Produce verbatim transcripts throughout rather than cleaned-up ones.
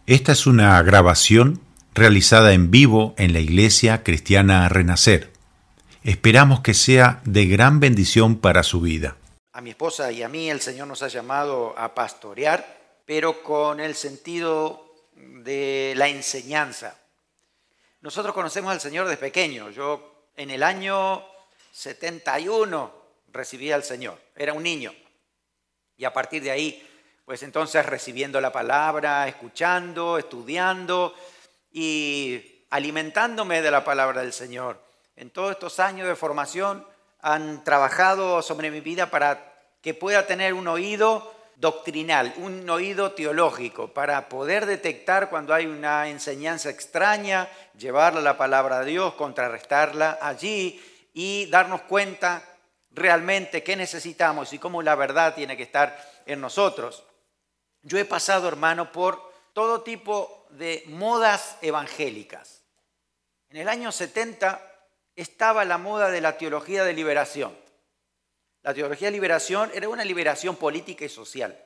Esta es una grabación realizada en vivo en la Iglesia Cristiana Renacer. Esperamos que sea de gran bendición para su vida. A mi esposa y a mí el Señor nos ha llamado a pastorear, pero con el sentido de la enseñanza. Nosotros conocemos al Señor desde pequeño. Yo en el año setenta y uno recibí al Señor, era un niño. Y a partir de ahí, pues entonces recibiendo la palabra, escuchando, estudiando y alimentándome de la palabra del Señor. En todos estos años de formación han trabajado sobre mi vida para que pueda tener un oído doctrinal, un oído teológico, para poder detectar cuando hay una enseñanza extraña, llevarla a la palabra de Dios, contrarrestarla allí y darnos cuenta realmente qué necesitamos y cómo la verdad tiene que estar en nosotros. Yo he pasado, hermano, por todo tipo de modas evangélicas. En el año setenta estaba la moda de la teología de liberación. La teología de liberación era una liberación política y social,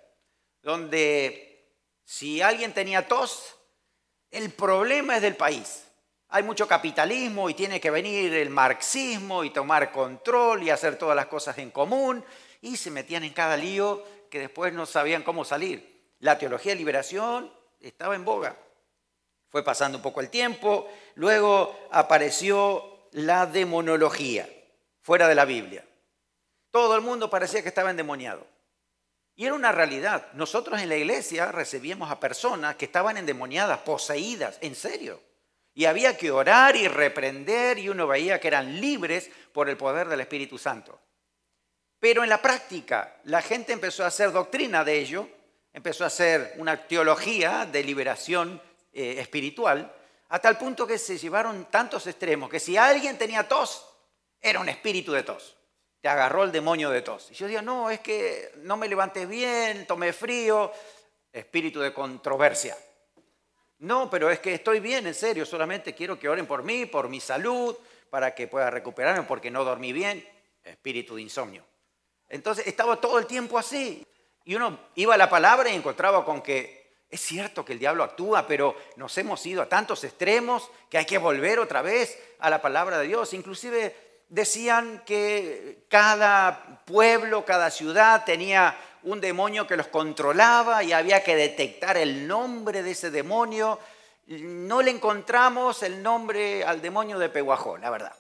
donde si alguien tenía tos, el problema es del país. Hay mucho capitalismo y tiene que venir el marxismo y tomar control y hacer todas las cosas en común, y se metían en cada lío que después no sabían cómo salir. La teología de liberación estaba en boga. Fue pasando un poco el tiempo, luego apareció la demonología, fuera de la Biblia. Todo el mundo parecía que estaba endemoniado. Y era una realidad. Nosotros en la iglesia recibíamos a personas que estaban endemoniadas, poseídas, en serio. Y había que orar y reprender y uno veía que eran libres por el poder del Espíritu Santo. Pero en la práctica la gente empezó a hacer doctrina de ello, empezó a hacer una teología de liberación eh, espiritual, a tal punto que se llevaron tantos extremos que si alguien tenía tos, era un espíritu de tos. Te agarró el demonio de tos. Y yo decía, no, es que no me levanté bien, tomé frío, espíritu de controversia. No, pero es que estoy bien, en serio, solamente quiero que oren por mí, por mi salud, para que pueda recuperarme porque no dormí bien, espíritu de insomnio. Entonces estaba todo el tiempo así. Y uno iba a la palabra y encontraba con que es cierto que el diablo actúa, pero nos hemos ido a tantos extremos que hay que volver otra vez a la palabra de Dios. Inclusive decían que cada pueblo, cada ciudad tenía un demonio que los controlaba y había que detectar el nombre de ese demonio. No le encontramos el nombre al demonio de Pehuajó, la verdad.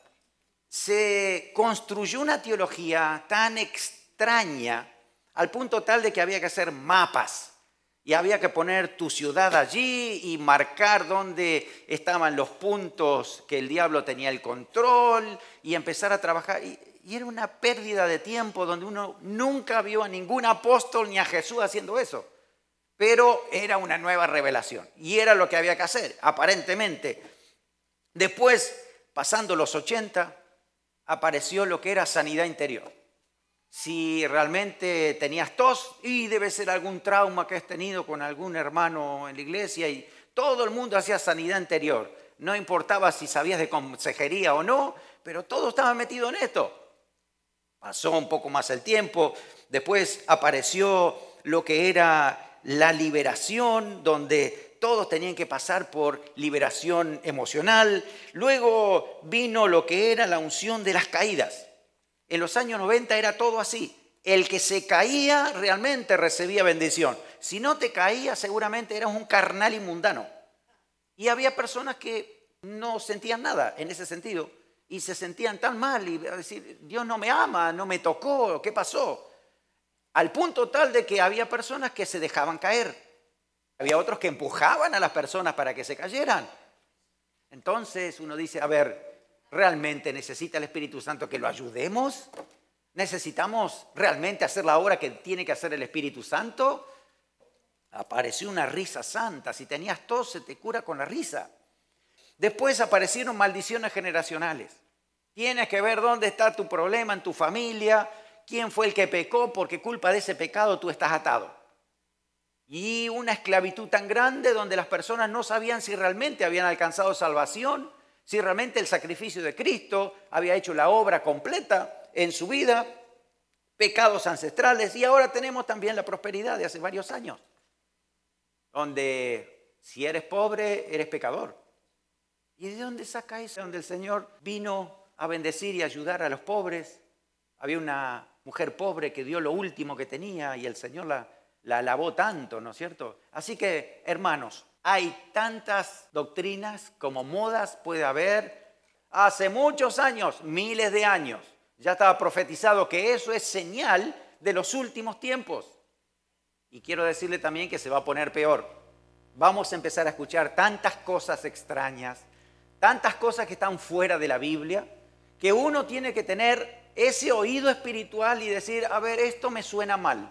Se construyó una teología tan extraña al punto tal de que había que hacer mapas y había que poner tu ciudad allí y marcar dónde estaban los puntos que el diablo tenía el control y empezar a trabajar. Y, y era una pérdida de tiempo donde uno nunca vio a ningún apóstol ni a Jesús haciendo eso. Pero era una nueva revelación y era lo que había que hacer, aparentemente. Después, pasando los ochenta, apareció lo que era sanidad interior. Si realmente tenías tos, y debe ser algún trauma que has tenido con algún hermano en la iglesia, y todo el mundo hacía sanidad interior. No importaba si sabías de consejería o no, pero todo estaba metido en esto. Pasó un poco más el tiempo, después apareció lo que era la liberación, donde todos tenían que pasar por liberación emocional. Luego vino lo que era la unción de las caídas. En los años noventa era todo así. El que se caía realmente recibía bendición. Si no te caías, seguramente eras un carnal inmundano. Y había personas que no sentían nada en ese sentido y se sentían tan mal y decir, Dios no me ama, no me tocó, ¿qué pasó? Al punto tal de que había personas que se dejaban caer. Había otros que empujaban a las personas para que se cayeran. Entonces uno dice, a ver, ¿realmente necesita el Espíritu Santo que lo ayudemos? ¿Necesitamos realmente hacer la obra que tiene que hacer el Espíritu Santo? Apareció una risa santa. Si tenías tos, se te cura con la risa. Después aparecieron maldiciones generacionales. Tienes que ver dónde está tu problema en tu familia, quién fue el que pecó, porque culpa de ese pecado tú estás atado. Y una esclavitud tan grande donde las personas no sabían si realmente habían alcanzado salvación, si realmente el sacrificio de Cristo había hecho la obra completa en su vida, pecados ancestrales, y ahora tenemos también la prosperidad de hace varios años, donde si eres pobre, eres pecador. ¿Y de dónde saca eso? Donde el Señor vino a bendecir y ayudar a los pobres. Había una mujer pobre que dio lo último que tenía y el Señor la, la alabó tanto, ¿no es cierto? Así que, hermanos, hay tantas doctrinas como modas puede haber. Hace muchos años, miles de años, ya estaba profetizado que eso es señal de los últimos tiempos. Y quiero decirle también que se va a poner peor. Vamos a empezar a escuchar tantas cosas extrañas, tantas cosas que están fuera de la Biblia, que uno tiene que tener ese oído espiritual y decir, a ver, esto me suena mal.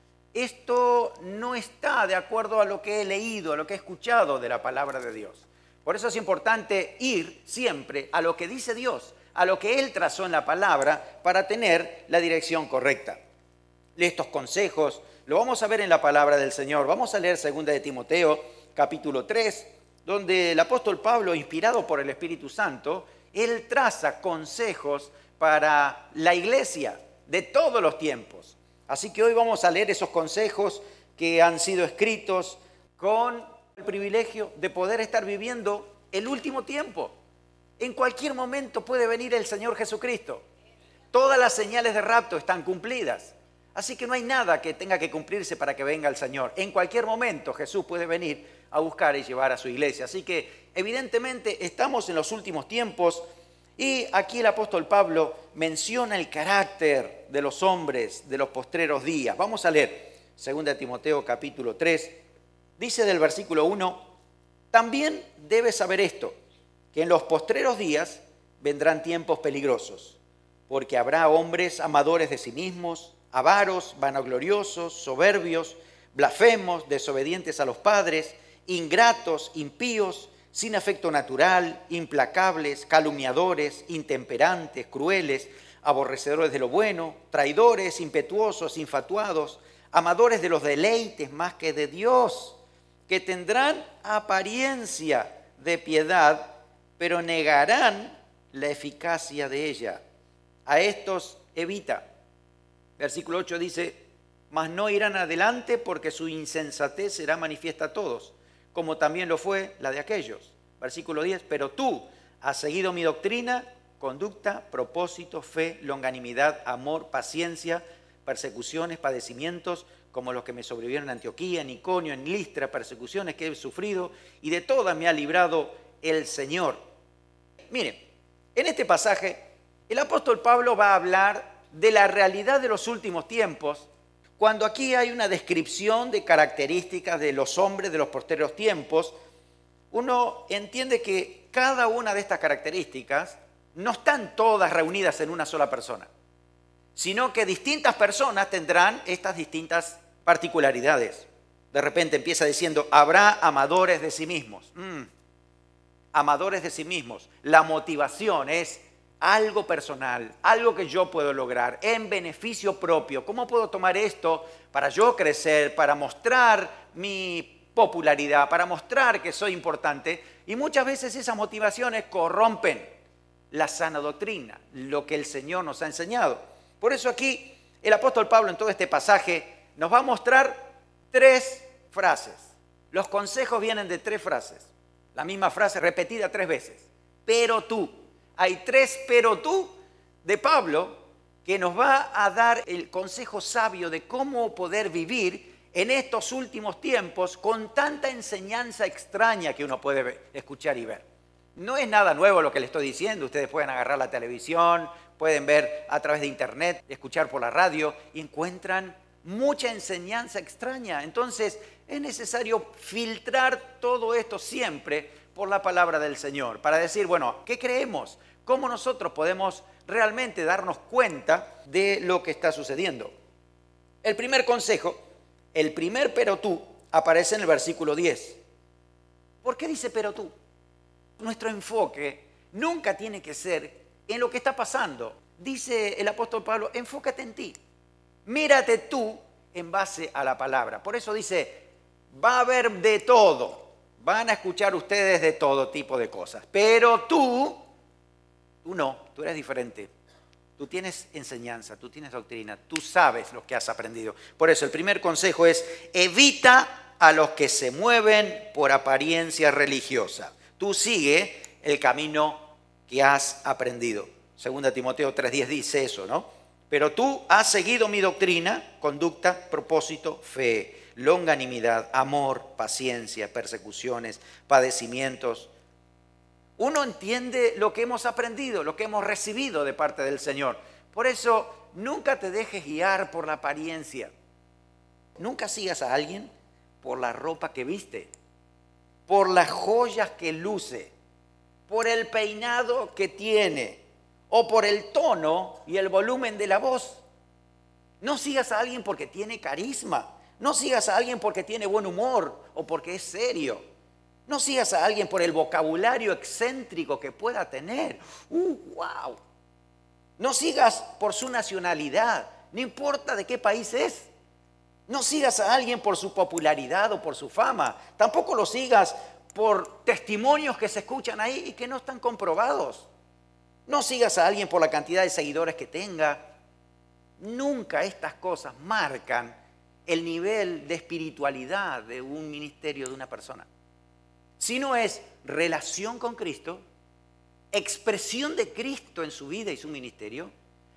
Esto no está de acuerdo a lo que he leído, a lo que he escuchado de la palabra de Dios. Por eso es importante ir siempre a lo que dice Dios, a lo que Él trazó en la palabra para tener la dirección correcta. Estos consejos lo vamos a ver en la palabra del Señor. Vamos a leer segunda de Timoteo, capítulo tres, donde el apóstol Pablo, inspirado por el Espíritu Santo, él traza consejos para la iglesia de todos los tiempos. Así que hoy vamos a leer esos consejos que han sido escritos con el privilegio de poder estar viviendo el último tiempo. En cualquier momento puede venir el Señor Jesucristo. Todas las señales de rapto están cumplidas. Así que no hay nada que tenga que cumplirse para que venga el Señor. En cualquier momento Jesús puede venir a buscar y llevar a su iglesia. Así que evidentemente estamos en los últimos tiempos y aquí el apóstol Pablo menciona el carácter de los hombres de los postreros días. Vamos a leer segunda de Timoteo capítulo tres. Dice del versículo uno, también debes saber esto, que en los postreros días vendrán tiempos peligrosos, porque habrá hombres amadores de sí mismos, avaros, vanagloriosos, soberbios, blasfemos, desobedientes a los padres, ingratos, impíos, sin afecto natural, implacables, calumniadores, intemperantes, crueles, aborrecedores de lo bueno, traidores, impetuosos, infatuados, amadores de los deleites más que de Dios, que tendrán apariencia de piedad, pero negarán la eficacia de ella. A estos evita. Versículo ocho dice, mas no irán adelante porque su insensatez será manifiesta a todos, como también lo fue la de aquellos. Versículo diez, pero tú has seguido mi doctrina, conducta, propósito, fe, longanimidad, amor, paciencia, persecuciones, padecimientos, como los que me sobrevivieron en Antioquía, en Iconio, en Listra, persecuciones que he sufrido, y de todas me ha librado el Señor. Miren, en este pasaje, el apóstol Pablo va a hablar de la realidad de los últimos tiempos, cuando aquí hay una descripción de características de los hombres de los posteriores tiempos, uno entiende que cada una de estas características no están todas reunidas en una sola persona, sino que distintas personas tendrán estas distintas particularidades. De repente empieza diciendo, habrá amadores de sí mismos. Mm, amadores de sí mismos. La motivación es algo personal, algo que yo puedo lograr en beneficio propio. ¿Cómo puedo tomar esto para yo crecer, para mostrar mi popularidad, para mostrar que soy importante? Y muchas veces esas motivaciones corrompen la sana doctrina, lo que el Señor nos ha enseñado. Por eso aquí el apóstol Pablo en todo este pasaje nos va a mostrar tres frases. Los consejos vienen de tres frases. La misma frase repetida tres veces. Pero tú. Hay tres pero tú de Pablo que nos va a dar el consejo sabio de cómo poder vivir en estos últimos tiempos con tanta enseñanza extraña que uno puede ver, escuchar y ver. No es nada nuevo lo que le estoy diciendo. Ustedes pueden agarrar la televisión, pueden ver a través de internet, escuchar por la radio y encuentran mucha enseñanza extraña. Entonces es necesario filtrar todo esto siempre por la palabra del Señor, para decir, bueno, ¿qué creemos? ¿Cómo nosotros podemos realmente darnos cuenta de lo que está sucediendo? El primer consejo, el primer pero tú, aparece en el versículo diez. ¿Por qué dice pero tú? Nuestro enfoque nunca tiene que ser en lo que está pasando. Dice el apóstol Pablo, enfócate en ti. Mírate tú en base a la palabra. Por eso dice, va a haber de todo. Van a escuchar ustedes de todo tipo de cosas. Pero tú, tú no, tú eres diferente. Tú tienes enseñanza, tú tienes doctrina, tú sabes lo que has aprendido. Por eso el primer consejo es, evita a los que se mueven por apariencia religiosa. Tú sigue el camino que has aprendido. Segunda Timoteo tres diez dice eso, ¿no? Pero tú has seguido mi doctrina, conducta, propósito, fe, longanimidad, amor, paciencia, persecuciones, padecimientos. Uno entiende lo que hemos aprendido, lo que hemos recibido de parte del Señor. Por eso, nunca te dejes guiar por la apariencia. Nunca sigas a alguien por la ropa que viste, por las joyas que luce, por el peinado que tiene, o por el tono y el volumen de la voz. No sigas a alguien porque tiene carisma. No sigas a alguien porque tiene buen humor o porque es serio. No sigas a alguien por el vocabulario excéntrico que pueda tener. ¡Uh, wow! No sigas por su nacionalidad, no importa de qué país es. No sigas a alguien por su popularidad o por su fama. Tampoco lo sigas por testimonios que se escuchan ahí y que no están comprobados. No sigas a alguien por la cantidad de seguidores que tenga. Nunca estas cosas marcan el nivel de espiritualidad de un ministerio, de una persona. Sino es relación con Cristo, expresión de Cristo en su vida y su ministerio,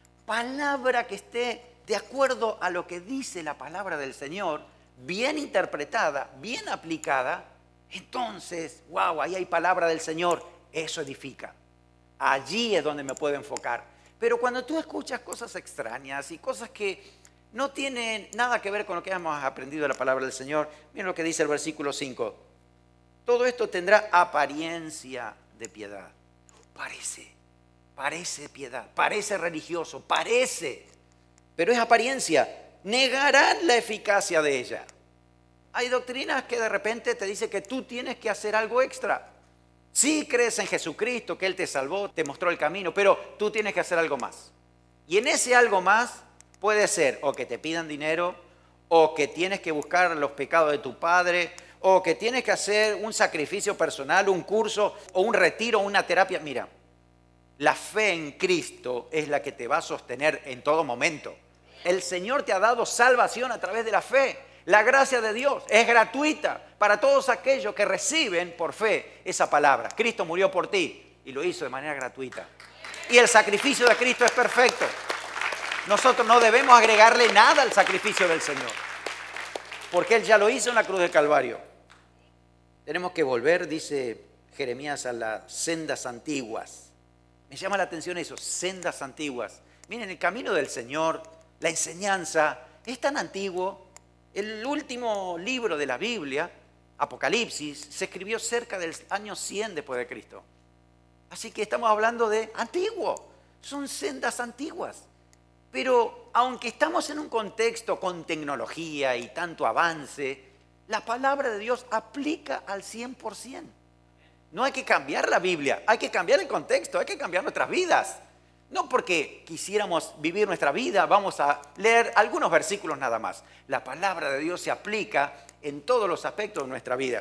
palabra que esté de acuerdo a lo que dice la palabra del Señor, bien interpretada, bien aplicada. Entonces, wow, ahí hay palabra del Señor, eso edifica. Allí es donde me puedo enfocar. Pero cuando tú escuchas cosas extrañas y cosas que no tienen nada que ver con lo que hemos aprendido de la palabra del Señor, miren lo que dice el versículo cinco. Todo esto tendrá apariencia de piedad. Parece, parece piedad, parece religioso, parece, pero es apariencia. Negarán la eficacia de ella. Hay doctrinas que de repente te dicen que tú tienes que hacer algo extra. Sí crees en Jesucristo, que Él te salvó, te mostró el camino, pero tú tienes que hacer algo más. Y en ese algo más puede ser o que te pidan dinero, o que tienes que buscar los pecados de tu padre, o que tienes que hacer un sacrificio personal, un curso, o un retiro, una terapia. Mira, la fe en Cristo es la que te va a sostener en todo momento. El Señor te ha dado salvación a través de la fe. La gracia de Dios es gratuita para todos aquellos que reciben por fe esa palabra. Cristo murió por ti y lo hizo de manera gratuita. Y el sacrificio de Cristo es perfecto. Nosotros no debemos agregarle nada al sacrificio del Señor, porque Él ya lo hizo en la cruz del Calvario. Tenemos que volver, dice Jeremías, a las sendas antiguas. Me llama la atención eso, sendas antiguas. Miren, el camino del Señor, la enseñanza, es tan antiguo. El último libro de la Biblia, Apocalipsis, se escribió cerca del año cien después de Cristo. Así que estamos hablando de antiguo, son sendas antiguas. Pero aunque estamos en un contexto con tecnología y tanto avance, la palabra de Dios aplica al cien por ciento. No hay que cambiar la Biblia, hay que cambiar el contexto, hay que cambiar nuestras vidas. No porque quisiéramos vivir nuestra vida, vamos a leer algunos versículos nada más. La palabra de Dios se aplica en todos los aspectos de nuestra vida.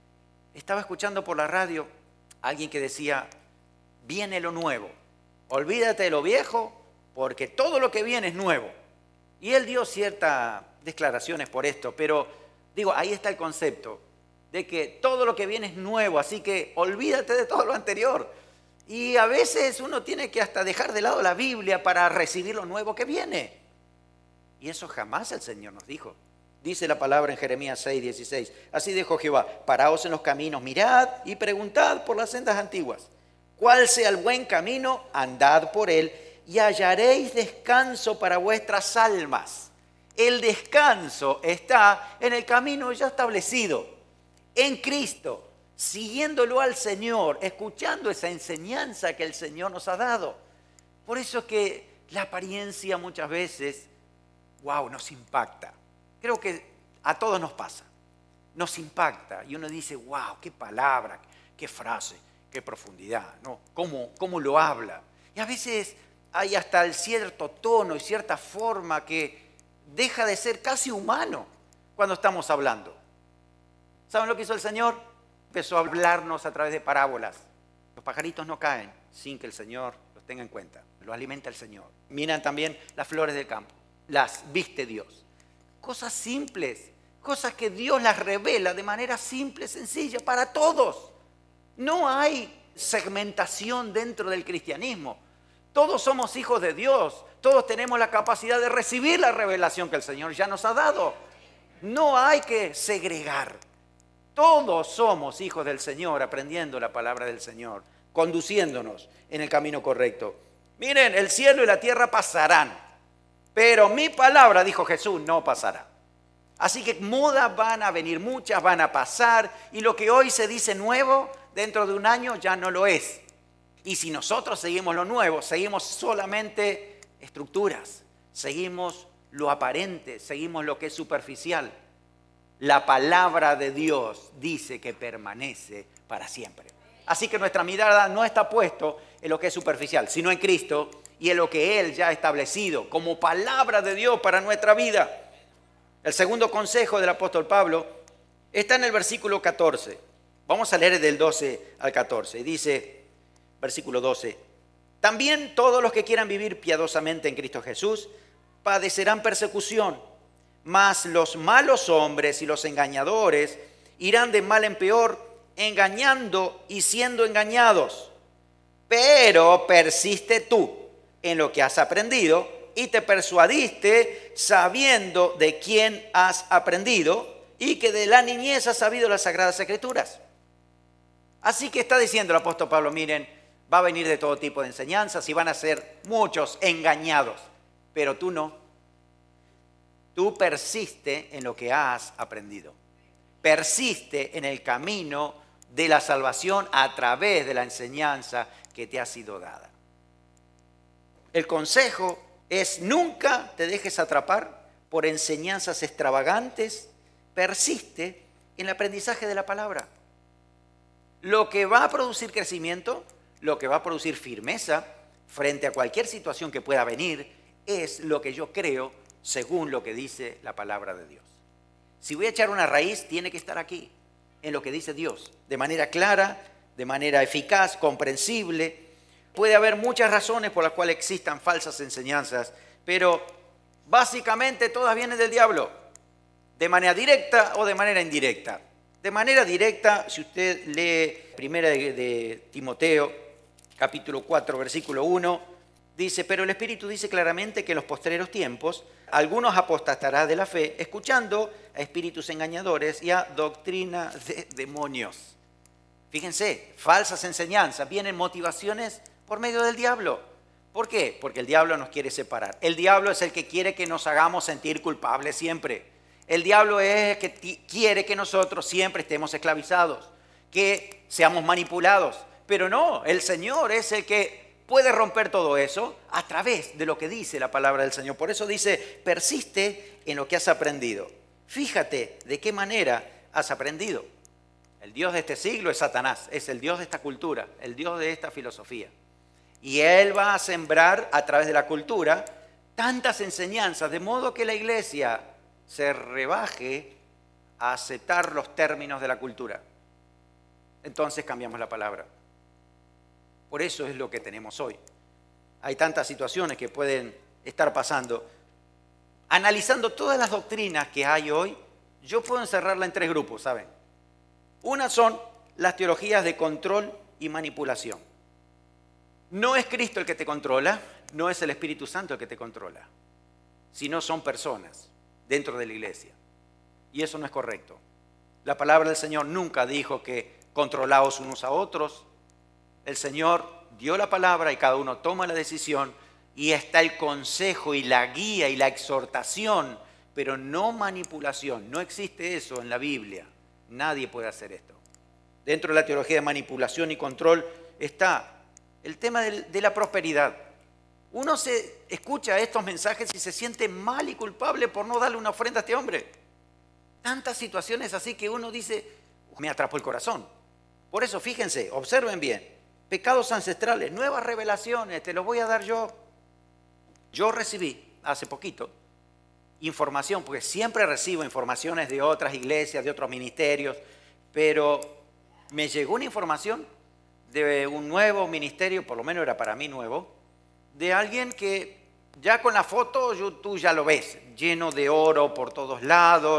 Estaba escuchando por la radio a alguien que decía, viene lo nuevo, olvídate de lo viejo porque todo lo que viene es nuevo. Y él dio ciertas declaraciones por esto, pero digo, ahí está el concepto de que todo lo que viene es nuevo, así que olvídate de todo lo anterior. Y a veces uno tiene que hasta dejar de lado la Biblia para recibir lo nuevo que viene. Y eso jamás el Señor nos dijo. Dice la palabra en Jeremías seis dieciséis. Así dijo Jehová, paraos en los caminos, mirad y preguntad por las sendas antiguas. Cuál sea el buen camino, andad por él y hallaréis descanso para vuestras almas. El descanso está en el camino ya establecido, en Cristo. Siguiéndolo al Señor, escuchando esa enseñanza que el Señor nos ha dado. Por eso es que la apariencia muchas veces, wow, nos impacta. Creo que a todos nos pasa. Nos impacta y uno dice, wow, qué palabra, qué frase, qué profundidad, ¿no? ¿Cómo, cómo lo habla? Y a veces hay hasta el cierto tono y cierta forma que deja de ser casi humano cuando estamos hablando. ¿Saben lo que hizo el Señor? Empezó a hablarnos a través de parábolas. Los pajaritos no caen sin que el Señor los tenga en cuenta. Los alimenta el Señor. Miran también las flores del campo. Las viste Dios. Cosas simples, cosas que Dios las revela de manera simple, sencilla, para todos. No hay segmentación dentro del cristianismo. Todos somos hijos de Dios. Todos tenemos la capacidad de recibir la revelación que el Señor ya nos ha dado. No hay que segregar. Todos somos hijos del Señor, aprendiendo la palabra del Señor, conduciéndonos en el camino correcto. Miren, el cielo y la tierra pasarán, pero mi palabra, dijo Jesús, no pasará. Así que modas van a venir, muchas van a pasar, y lo que hoy se dice nuevo, dentro de un año ya no lo es. Y si nosotros seguimos lo nuevo, seguimos solamente estructuras, seguimos lo aparente, seguimos lo que es superficial. La palabra de Dios dice que permanece para siempre. Así que nuestra mirada no está puesto en lo que es superficial, sino en Cristo y en lo que Él ya ha establecido como palabra de Dios para nuestra vida. El segundo consejo del apóstol Pablo está en el versículo catorce. Vamos a leer del doce al catorce. Dice, versículo doce, también todos los que quieran vivir piadosamente en Cristo Jesús padecerán persecución, mas los malos hombres y los engañadores irán de mal en peor, engañando y siendo engañados. Pero persiste tú en lo que has aprendido y te persuadiste sabiendo de quién has aprendido y que de la niñez has sabido las Sagradas Escrituras. Así que está diciendo el apóstol Pablo, miren, va a venir de todo tipo de enseñanzas y van a ser muchos engañados, pero tú no. Tú persiste en lo que has aprendido. Persiste en el camino de la salvación a través de la enseñanza que te ha sido dada. El consejo es nunca te dejes atrapar por enseñanzas extravagantes. Persiste en el aprendizaje de la palabra. Lo que va a producir crecimiento, lo que va a producir firmeza frente a cualquier situación que pueda venir, es lo que yo creo según lo que dice la palabra de Dios. Si voy a echar una raíz, tiene que estar aquí, en lo que dice Dios, de manera clara, de manera eficaz, comprensible. Puede haber muchas razones por las cuales existan falsas enseñanzas, pero básicamente todas vienen del diablo, de manera directa o de manera indirecta. De manera directa, si usted lee primera de, de Timoteo, capítulo cuatro, versículo uno, dice, pero el Espíritu dice claramente que en los postreros tiempos algunos apostatarán de la fe, escuchando a espíritus engañadores y a doctrina de demonios. Fíjense, falsas enseñanzas, vienen motivaciones por medio del diablo. ¿Por qué? Porque el diablo nos quiere separar. El diablo es el que quiere que nos hagamos sentir culpables siempre. El diablo es el que quiere que nosotros siempre estemos esclavizados, que seamos manipulados. Pero no, el Señor es el que puede romper todo eso a través de lo que dice la palabra del Señor. Por eso dice, persiste en lo que has aprendido. Fíjate de qué manera has aprendido. El Dios de este siglo es Satanás, es el Dios de esta cultura, el Dios de esta filosofía. Y Él va a sembrar a través de la cultura tantas enseñanzas, de modo que la iglesia se rebaje a aceptar los términos de la cultura. Entonces cambiamos la palabra. Por eso es lo que tenemos hoy. Hay tantas situaciones que pueden estar pasando. Analizando todas las doctrinas que hay hoy, yo puedo encerrarla en tres grupos, ¿saben? Una son las teologías de control y manipulación. No es Cristo el que te controla, no es el Espíritu Santo el que te controla, sino son personas dentro de la iglesia. Y eso no es correcto. La palabra del Señor nunca dijo que controlaos unos a otros. El Señor dio la palabra y cada uno toma la decisión y está el consejo y la guía y la exhortación, pero no manipulación. No existe eso en la Biblia. Nadie puede hacer esto. Dentro de la teología de manipulación y control está el tema de la prosperidad. Uno se escucha estos mensajes y se siente mal y culpable por no darle una ofrenda a este hombre. Tantas situaciones así que uno dice, me atrapó el corazón. Por eso, fíjense, observen bien. Pecados ancestrales, nuevas revelaciones, te los voy a dar yo. Yo recibí hace poquito información, porque siempre recibo informaciones de otras iglesias, de otros ministerios, pero me llegó una información de un nuevo ministerio, por lo menos era para mí nuevo, de alguien que ya con la foto tú ya lo ves, lleno de oro por todos lados,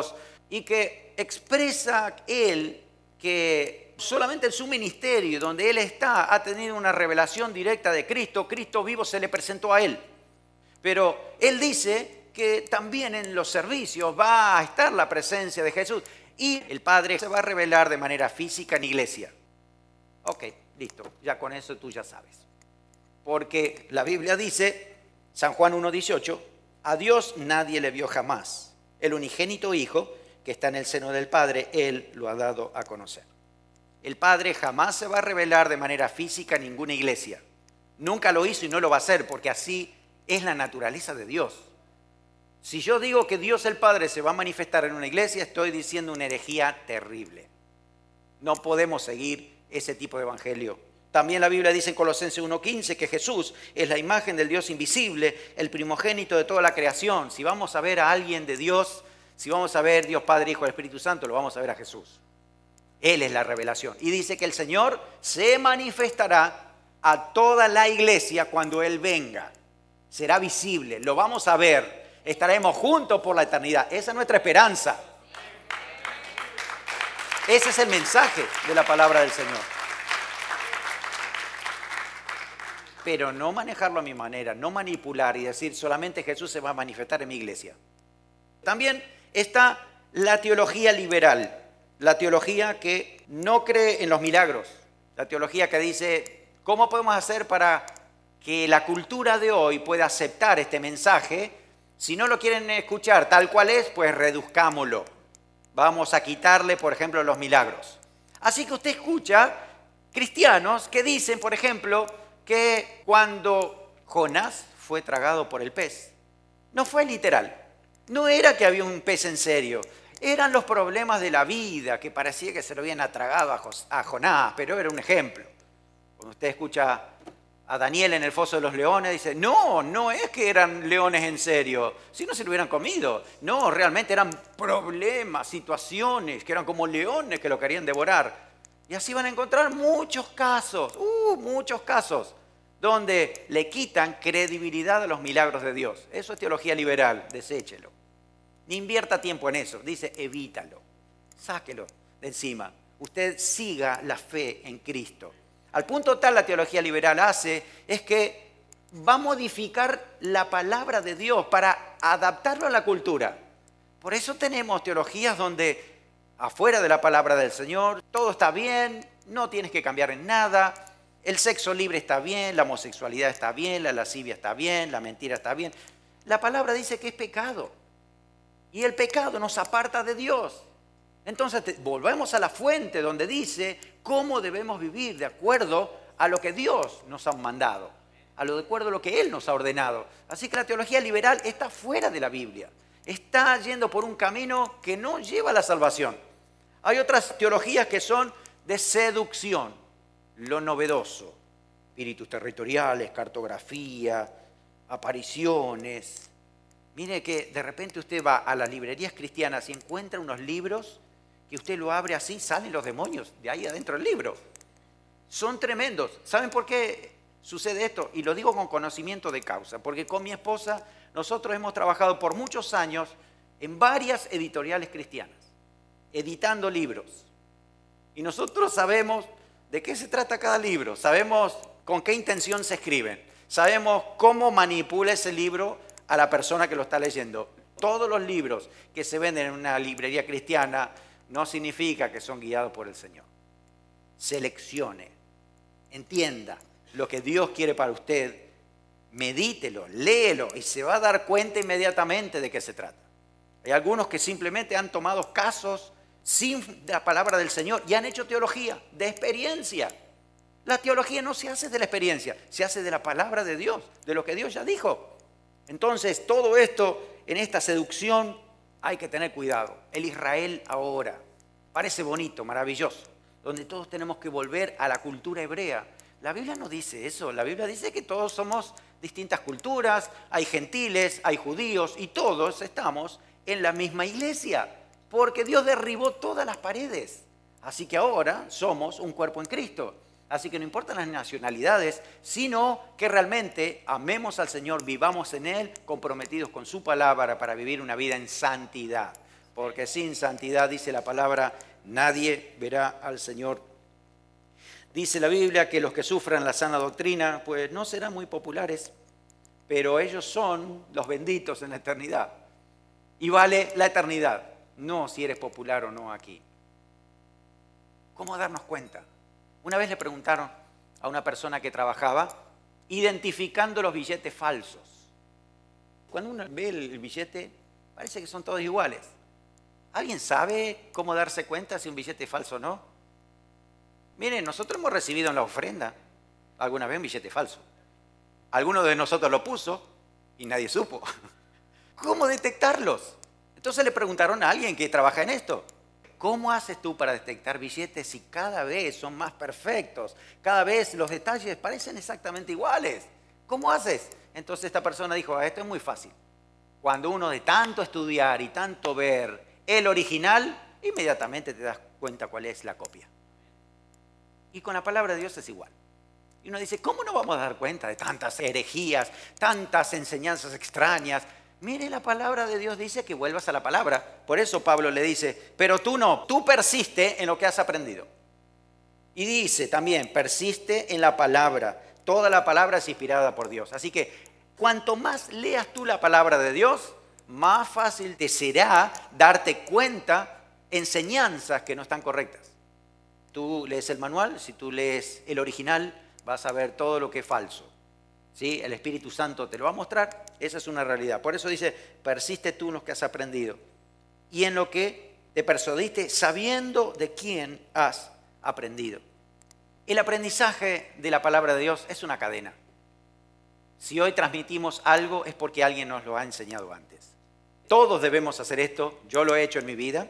y que expresa él que solamente en su ministerio, donde él está, ha tenido una revelación directa de Cristo. Cristo vivo se le presentó a él. Pero él dice que también en los servicios va a estar la presencia de Jesús y el Padre se va a revelar de manera física en iglesia. Ok, listo, ya con eso tú ya sabes. Porque la Biblia dice, San Juan uno dieciocho, a Dios nadie le vio jamás. El unigénito Hijo que está en el seno del Padre, Él lo ha dado a conocer. El Padre jamás se va a revelar de manera física en ninguna iglesia. Nunca lo hizo y no lo va a hacer, porque así es la naturaleza de Dios. Si yo digo que Dios el Padre se va a manifestar en una iglesia, estoy diciendo una herejía terrible. No podemos seguir ese tipo de evangelio. También la Biblia dice en Colosenses uno quince que Jesús es la imagen del Dios invisible, el primogénito de toda la creación. Si vamos a ver a alguien de Dios, si vamos a ver Dios Padre, Hijo y Espíritu Santo, lo vamos a ver a Jesús. Él es la revelación. Y dice que el Señor se manifestará a toda la iglesia cuando Él venga. Será visible, lo vamos a ver. Estaremos juntos por la eternidad. Esa es nuestra esperanza. Ese es el mensaje de la palabra del Señor. Pero no manejarlo a mi manera, no manipular y decir solamente Jesús se va a manifestar en mi iglesia. También está la teología liberal, la teología que no cree en los milagros, la teología que dice, ¿cómo podemos hacer para que la cultura de hoy pueda aceptar este mensaje? Si no lo quieren escuchar tal cual es, pues reduzcámoslo. Vamos a quitarle, por ejemplo, los milagros. Así que usted escucha cristianos que dicen, por ejemplo, que cuando Jonás fue tragado por el pez, no fue literal. No era que había un pez en serio. Eran los problemas de la vida, que parecía que se lo habían atragado a Jonás, pero era un ejemplo. Cuando usted escucha a Daniel en el foso de los leones, dice, no, no es que eran leones en serio, si no se lo hubieran comido. No, realmente eran problemas, situaciones, que eran como leones que lo querían devorar. Y así van a encontrar muchos casos, uh, muchos casos, donde le quitan credibilidad a los milagros de Dios. Eso es teología liberal, deséchelo. Ni invierta tiempo en eso, dice evítalo, sáquelo de encima. Usted siga la fe en Cristo. Al punto tal la teología liberal hace es que va a modificar la palabra de Dios para adaptarlo a la cultura. Por eso tenemos teologías donde afuera de la palabra del Señor todo está bien, no tienes que cambiar en nada, el sexo libre está bien, la homosexualidad está bien, la lascivia está bien, la mentira está bien. La palabra dice que es pecado y el pecado nos aparta de Dios. Entonces te, volvemos a la fuente donde dice cómo debemos vivir de acuerdo a lo que Dios nos ha mandado, a lo de acuerdo a lo que Él nos ha ordenado. Así que la teología liberal está fuera de la Biblia, está yendo por un camino que no lleva a la salvación. Hay otras teologías que son de seducción, lo novedoso, espíritus territoriales, cartografía, apariciones. Mire que de repente usted va a las librerías cristianas y encuentra unos libros que usted lo abre así, salen los demonios de ahí adentro del libro. Son tremendos. ¿Saben por qué sucede esto? Y lo digo con conocimiento de causa, porque con mi esposa nosotros hemos trabajado por muchos años en varias editoriales cristianas, editando libros. Y nosotros sabemos de qué se trata cada libro, sabemos con qué intención se escriben, sabemos cómo manipula ese libro a la persona que lo está leyendo. Todos los libros que se venden en una librería cristiana no significa que son guiados por el Señor. Seleccione, entienda lo que Dios quiere para usted, medítelo, léelo y se va a dar cuenta inmediatamente de qué se trata. Hay algunos que simplemente han tomado casos sin la palabra del Señor y han hecho teología de experiencia. La teología no se hace de la experiencia, se hace de la palabra de Dios, de lo que Dios ya dijo. Entonces, todo esto, en esta seducción, hay que tener cuidado. El Israel ahora parece bonito, maravilloso, donde todos tenemos que volver a la cultura hebrea. La Biblia no dice eso. La Biblia dice que todos somos distintas culturas, hay gentiles, hay judíos, y todos estamos en la misma iglesia, porque Dios derribó todas las paredes. Así que ahora somos un cuerpo en Cristo. Así que no importan las nacionalidades, sino que realmente amemos al Señor, vivamos en Él, comprometidos con su palabra para vivir una vida en santidad. porque sin santidad, dice la palabra, nadie verá al Señor. Dice la Biblia que los que sufran la sana doctrina, pues no serán muy populares, pero ellos son los benditos en la eternidad. Y vale la eternidad, no si eres popular o no aquí. ¿Cómo darnos cuenta? Una vez le preguntaron a una persona que trabajaba identificando los billetes falsos. Cuando uno ve el billete, parece que son todos iguales. ¿Alguien sabe cómo darse cuenta si un billete es falso o no? Miren, nosotros hemos recibido en la ofrenda alguna vez un billete falso. Alguno de nosotros lo puso y nadie supo. ¿Cómo detectarlos? Entonces le preguntaron a alguien que trabaja en esto. ¿Cómo haces tú para detectar billetes si cada vez son más perfectos? Cada vez los detalles parecen exactamente iguales. ¿Cómo haces? Entonces esta persona dijo, ah, esto es muy fácil. Cuando uno de tanto estudiar y tanto ver el original, inmediatamente te das cuenta cuál es la copia. Y con la palabra de Dios es igual. Y uno dice, ¿cómo no vamos a dar cuenta de tantas herejías, tantas enseñanzas extrañas? Mire, la palabra de Dios dice que vuelvas a la palabra. Por eso Pablo le dice, pero tú no, tú persiste en lo que has aprendido. Y dice también, persiste en la palabra. Toda la palabra es inspirada por Dios. Así que cuanto más leas tú la palabra de Dios, más fácil te será darte cuenta enseñanzas que no están correctas. Tú lees el manual, si tú lees el original, vas a ver todo lo que es falso. ¿Sí? El Espíritu Santo te lo va a mostrar, esa es una realidad. Por eso dice, persiste tú en lo que has aprendido y en lo que te persuadiste sabiendo de quién has aprendido. El aprendizaje de la palabra de Dios es una cadena. Si hoy transmitimos algo es porque alguien nos lo ha enseñado antes. Todos debemos hacer esto, yo lo he hecho en mi vida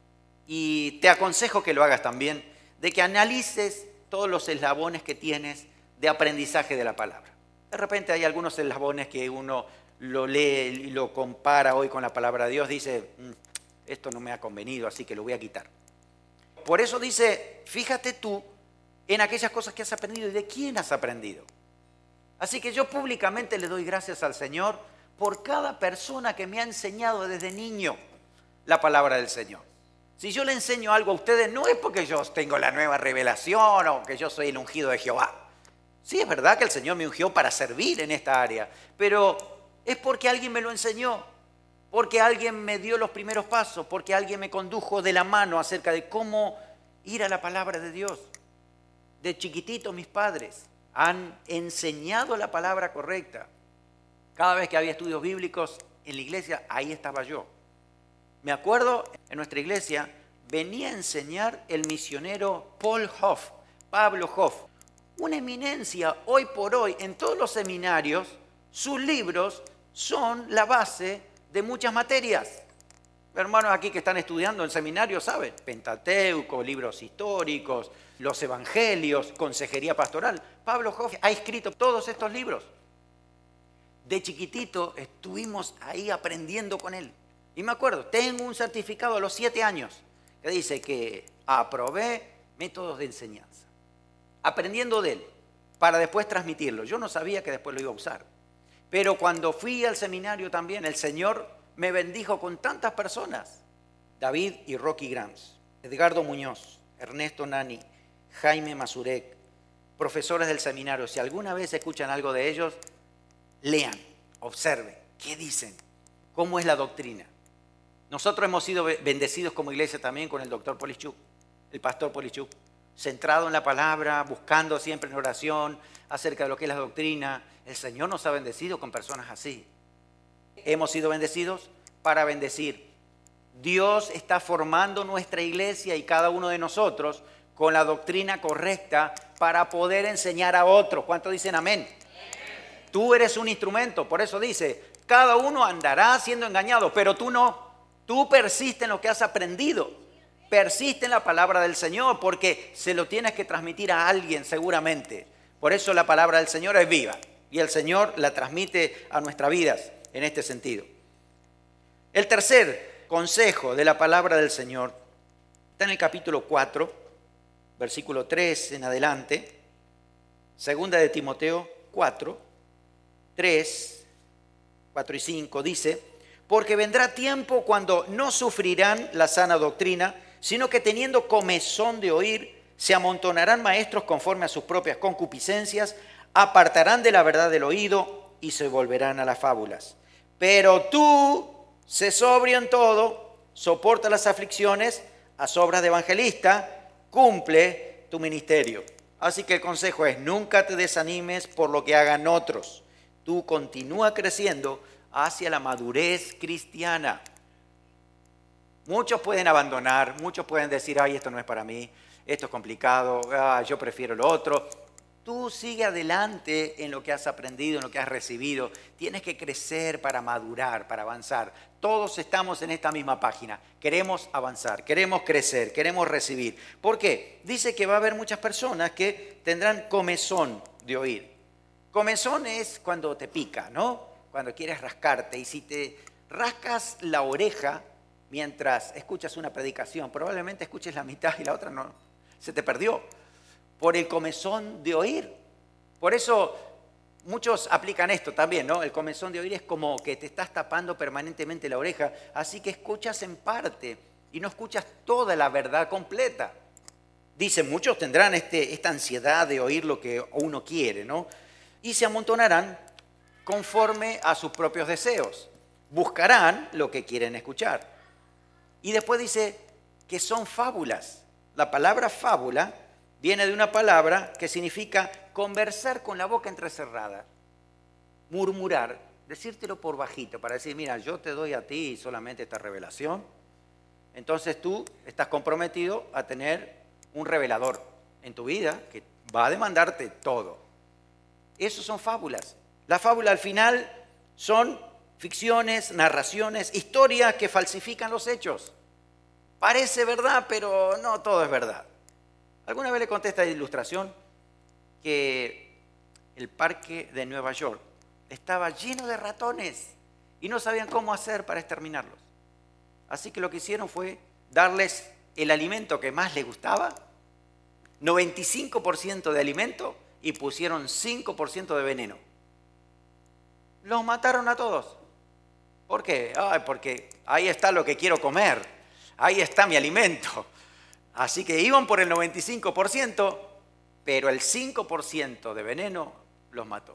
y te aconsejo que lo hagas también, de que analices todos los eslabones que tienes de aprendizaje de la palabra. De repente hay algunos eslabones que uno lo lee y lo compara hoy con la palabra de Dios, dice, mmm, esto no me ha convenido, así que lo voy a quitar. Por eso dice, fíjate tú en aquellas cosas que has aprendido y de quién has aprendido. Así que yo públicamente le doy gracias al Señor por cada persona que me ha enseñado desde niño la palabra del Señor. Si yo le enseño algo a ustedes, no es porque yo tengo la nueva revelación o que yo soy el ungido de Jehová. Sí, es verdad que el Señor me ungió para servir en esta área, pero es porque alguien me lo enseñó, porque alguien me dio los primeros pasos, porque alguien me condujo de la mano acerca de cómo ir a la palabra de Dios. De chiquitito mis padres han enseñado la palabra correcta. Cada vez que había estudios bíblicos en la iglesia, ahí estaba yo. Me acuerdo, en nuestra iglesia venía a enseñar el misionero Paul Hoff, Pablo Hoff, una eminencia hoy por hoy en todos los seminarios. Sus libros son la base de muchas materias. Hermanos aquí que están estudiando en seminario saben, Pentateuco, libros históricos, los evangelios, consejería pastoral. Pablo Hoff ha escrito todos estos libros. De chiquitito estuvimos ahí aprendiendo con él. Y me acuerdo, tengo un certificado a los siete años que dice que aprobé métodos de enseñanza, aprendiendo de él, para después transmitirlo. Yo no sabía que después lo iba a usar. Pero cuando fui al seminario también, el Señor me bendijo con tantas personas. David y Rocky Grams, Edgardo Muñoz, Ernesto Nani, Jaime Mazurek, profesores del seminario. Si alguna vez escuchan algo de ellos, lean, observen, ¿qué dicen? ¿Cómo es la doctrina? Nosotros hemos sido bendecidos como iglesia también con el doctor Polichuk, el pastor Polichuk, centrado en la palabra, buscando siempre en oración acerca de lo que es la doctrina. El Señor nos ha bendecido con personas así. Hemos sido bendecidos para bendecir. Dios está formando nuestra iglesia y cada uno de nosotros con la doctrina correcta para poder enseñar a otros. ¿Cuántos dicen amén? Amén. Tú eres un instrumento, por eso dice, cada uno andará siendo engañado, pero tú no. Tú persiste en lo que has aprendido. Persiste en la palabra del Señor porque se lo tienes que transmitir a alguien seguramente. Por eso la palabra del Señor es viva y el Señor la transmite a nuestras vidas en este sentido. El tercer consejo de la palabra del Señor está en el capítulo cuatro, versículo tres en adelante. Segunda de Timoteo cuatro, tres, cuatro y cinco dice: porque vendrá tiempo cuando no sufrirán la sana doctrina, sino que teniendo comezón de oír, se amontonarán maestros conforme a sus propias concupiscencias, apartarán de la verdad del oído y se volverán a las fábulas. Pero tú, sé sobrio en todo, soporta las aflicciones, haz obras de evangelista, cumple tu ministerio. Así que el consejo es, nunca te desanimes por lo que hagan otros. Tú continúa creciendo hacia la madurez cristiana. Muchos pueden abandonar, muchos pueden decir, ay, esto no es para mí, esto es complicado, ah, yo prefiero lo otro. Tú sigue adelante en lo que has aprendido, en lo que has recibido. Tienes que crecer para madurar, para avanzar. Todos estamos en esta misma página. Queremos avanzar, queremos crecer, queremos recibir. ¿Por qué? Dice que va a haber muchas personas que tendrán comezón de oír. Comezón es cuando te pica, ¿no? Cuando quieres rascarte. Y si te rascas la oreja mientras escuchas una predicación, probablemente escuches la mitad y la otra no. Se te perdió. Por el comezón de oír. Por eso muchos aplican esto también, ¿no? El comezón de oír es como que te estás tapando permanentemente la oreja, así que escuchas en parte y no escuchas toda la verdad completa. Dicen, muchos tendrán este, esta ansiedad de oír lo que uno quiere, ¿no? Y se amontonarán conforme a sus propios deseos. Buscarán lo que quieren escuchar. Y después dice que son fábulas. La palabra fábula viene de una palabra que significa conversar con la boca entrecerrada, murmurar, decírtelo por bajito, para decir, mira, yo te doy a ti solamente esta revelación, entonces tú estás comprometido a tener un revelador en tu vida que va a demandarte todo. Eso son fábulas. La fábula al final son ficciones, narraciones, historias que falsifican los hechos. Parece verdad, pero no todo es verdad. Alguna vez le conté esta ilustración que el parque de Nueva York estaba lleno de ratones y no sabían cómo hacer para exterminarlos. Así que lo que hicieron fue darles el alimento que más les gustaba, noventa y cinco por ciento de alimento y pusieron cinco por ciento de veneno. Los mataron a todos. ¿Por qué? Ay, porque ahí está lo que quiero comer, ahí está mi alimento. Así que iban por el noventa y cinco por ciento, pero el cinco por ciento de veneno los mató.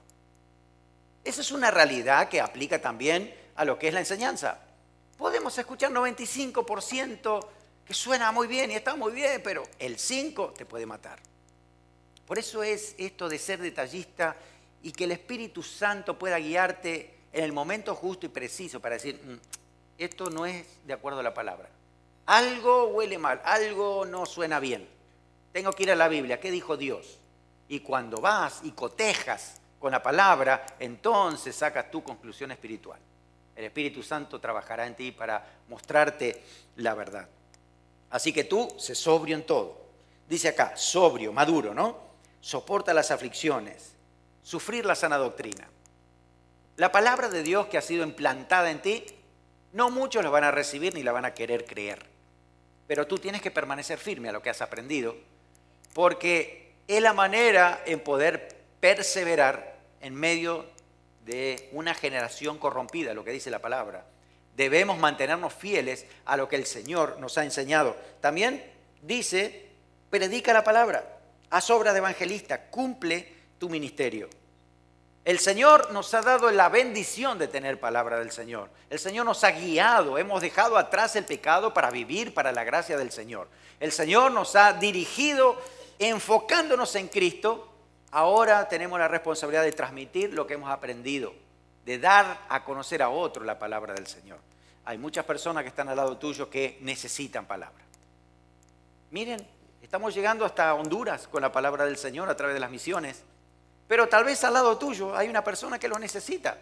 Esa es una realidad que aplica también a lo que es la enseñanza. Podemos escuchar noventa y cinco por ciento que suena muy bien y está muy bien, pero el cinco por ciento te puede matar. Por eso es esto de ser detallista y que el Espíritu Santo pueda guiarte en el momento justo y preciso para decir, mmm, esto no es de acuerdo a la palabra. Algo huele mal, algo no suena bien. Tengo que ir a la Biblia, ¿qué dijo Dios? Y cuando vas y cotejas con la palabra, entonces sacas tu conclusión espiritual. El Espíritu Santo trabajará en ti para mostrarte la verdad. Así que tú, sé sobrio en todo. Dice acá, sobrio, maduro, ¿no? Soporta las aflicciones, sufrir la sana doctrina. La palabra de Dios que ha sido implantada en ti, no muchos la van a recibir ni la van a querer creer. Pero tú tienes que permanecer firme a lo que has aprendido, porque es la manera en poder perseverar en medio de una generación corrompida, lo que dice la palabra. Debemos mantenernos fieles a lo que el Señor nos ha enseñado. También dice, predica la palabra, haz obra de evangelista, cumple tu ministerio. El Señor nos ha dado la bendición de tener palabra del Señor. El Señor nos ha guiado, hemos dejado atrás el pecado para vivir para la gracia del Señor. El Señor nos ha dirigido enfocándonos en Cristo. Ahora tenemos la responsabilidad de transmitir lo que hemos aprendido, de dar a conocer a otro la palabra del Señor. Hay muchas personas que están al lado tuyo que necesitan palabra. Miren, estamos llegando hasta Honduras con la palabra del Señor a través de las misiones. Pero tal vez al lado tuyo hay una persona que lo necesita.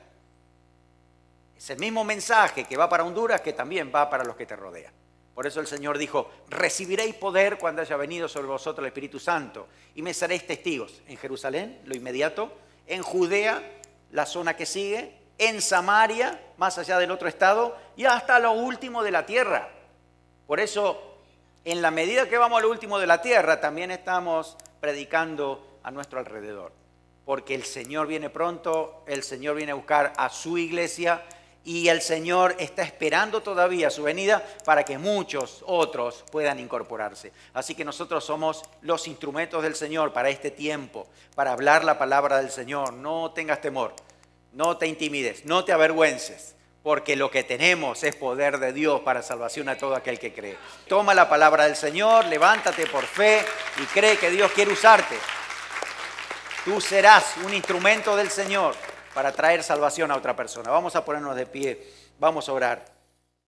Es el mismo mensaje que va para Honduras que también va para los que te rodean. Por eso el Señor dijo, recibiréis poder cuando haya venido sobre vosotros el Espíritu Santo y me seréis testigos en Jerusalén, lo inmediato, en Judea, la zona que sigue, en Samaria, más allá del otro estado, y hasta lo último de la tierra. Por eso, en la medida que vamos a lo último de la tierra, también estamos predicando a nuestro alrededor. Porque el Señor viene pronto, el Señor viene a buscar a su iglesia y el Señor está esperando todavía su venida para que muchos otros puedan incorporarse. Así que nosotros somos los instrumentos del Señor para este tiempo, para hablar la palabra del Señor. No tengas temor, no te intimides, no te avergüences, porque lo que tenemos es poder de Dios para salvación a todo aquel que cree. Toma la palabra del Señor, levántate por fe y cree que Dios quiere usarte. Tú serás un instrumento del Señor para traer salvación a otra persona. Vamos a ponernos de pie, vamos a orar.